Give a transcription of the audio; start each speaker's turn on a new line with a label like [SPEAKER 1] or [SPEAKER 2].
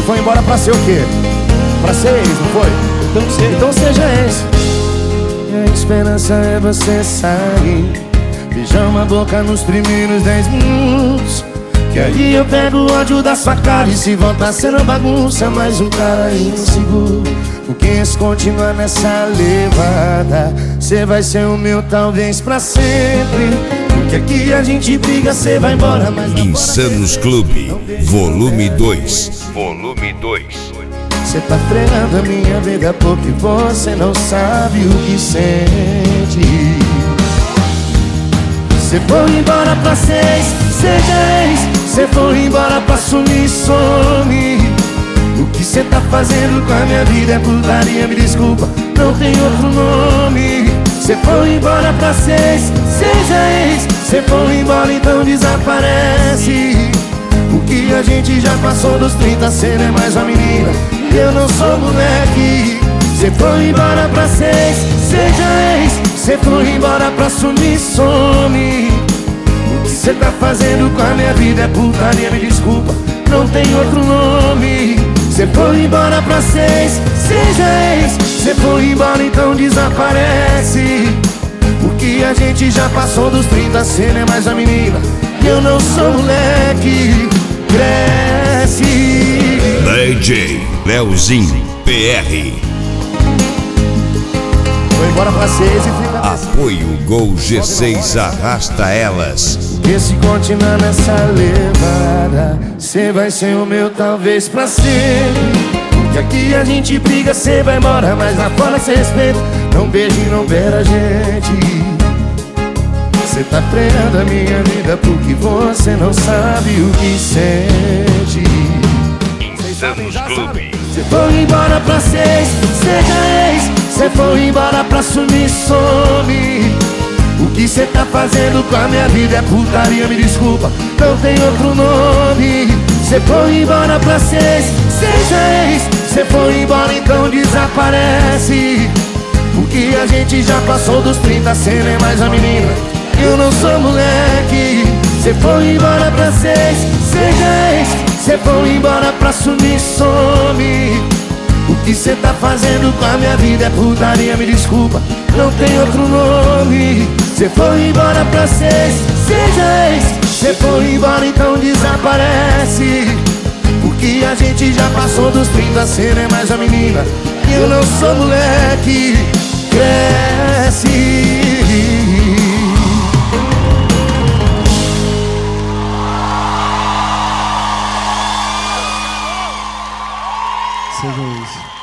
[SPEAKER 1] foi embora pra ser o quê? Pra ser ex, não foi? Então seja ex. E a esperança é você sair, beijar uma boca nos primeiros 10 minutos, que aí eu pego o ódio da sua cara. E se voltar sendo bagunça, mais um cara inseguro. Porque se continuar nessa levada, cê vai ser o meu talvez pra sempre. Porque aqui a gente briga, cê vai embora, mas não.
[SPEAKER 2] Insanos Clube, volume 2. Volume 2.
[SPEAKER 1] Cê tá fregando a minha vida porque você não sabe o que sente. Cê foi embora pra seis, seja ex. Cê foi embora pra sumir, some. O que cê tá fazendo com a minha vida é putaria, me desculpa, não tem outro nome. Cê foi embora pra seis, seja ex. Cê foi embora, então desaparece. Porque a gente já passou dos 30, cê não é mais uma menina, eu não sou moleque. Cê foi embora pra seis, seja ex. Cê foi embora pra sumir, some. O que cê tá fazendo com a minha vida é putaria, me desculpa, não tem outro nome. Cê foi embora pra seis, seja ex. Cê foi embora, então desaparece. Porque a gente já passou dos 30, cê não é mais uma menina, eu não sou moleque. Cresce.
[SPEAKER 2] DJ Leozinho PR.
[SPEAKER 1] Foi embora pra seis e fica nessa.
[SPEAKER 2] Apoio Gol G6 arrasta elas.
[SPEAKER 1] Porque se continuar nessa levada, cê vai ser o meu talvez pra sempre. Porque aqui a gente briga, cê vai embora, mas lá fora cê respeita. Não beija e não beira a gente. Cê tá freando a minha vida porque você não sabe o que sente.
[SPEAKER 2] Insanos Clube.
[SPEAKER 1] Cê foi embora pra seis, seja ex. Cê foi embora pra sumir, some. O que cê tá fazendo com a minha vida é putaria, me desculpa, não tem outro nome. Cê foi embora pra seis, seja ex. Cê foi embora, então desaparece. Porque a gente já passou dos 30, cê não é mais a menina, eu não sou moleque. Cê foi embora pra seis, seja ex. Cê foi embora pra sumir, some. O que cê tá fazendo com a minha vida é putaria, me desculpa, não tem outro nome. Cê foi embora pra seis, seja ex. Cê foi embora, então desaparece. Porque a gente já passou dos 30, cê não é mais a menina, eu não sou moleque. Cresce.
[SPEAKER 3] Seja isso.